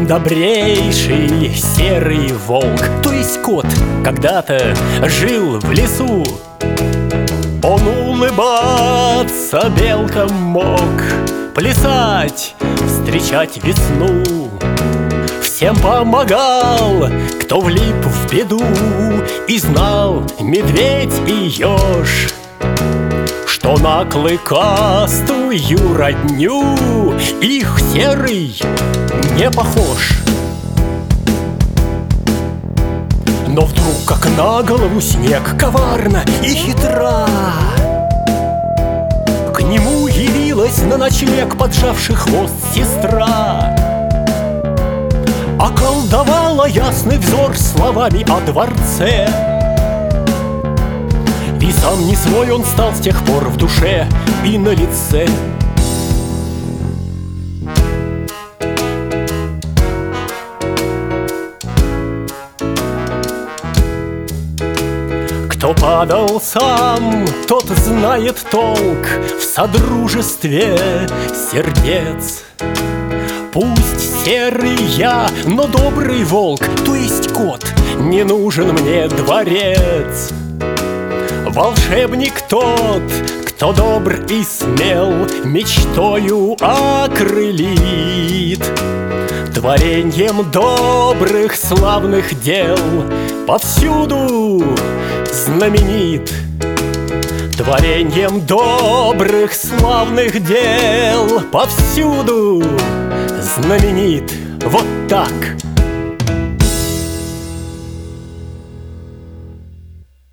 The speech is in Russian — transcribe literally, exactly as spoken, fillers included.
Добрейший серый волк, то есть кот, когда-то жил в лесу. Он улыбаться белкам мог, плясать, встречать весну. Всем помогал, кто влип в беду, и знал медведь и еж, что на клыкастую родню их серый не похож. Но вдруг, как на голову снег, коварно и хитра, к нему явилась на ночлег, поджавший хвост, сестра. Околдовала ясный взор словами о дворце, и сам не свой он стал с тех пор в душе и на лице. Кто падал сам, тот знает толк в содружестве сердец. Пусть серый я, но добрый волк, то есть кот, не нужен мне дворец. Волшебник тот, кто добр и смел, мечтою окрылит. Твореньем добрых славных дел повсюду знаменит. Твореньем добрых славных дел повсюду знаменит. Вот так.